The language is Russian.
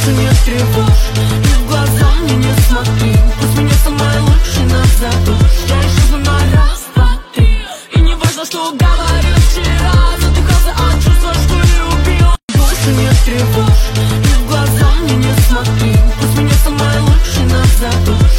больше не тревожь, и в глаза мне не смотри. Пусть меня самой лучшей назовешь. Я решила на раз, два, три. И не важно, что говорил вчера. Задыхался от чувства, что любил. Больше не тревожь, и в глаза мне не смотри. Пусть меня самой лучшей назовешь.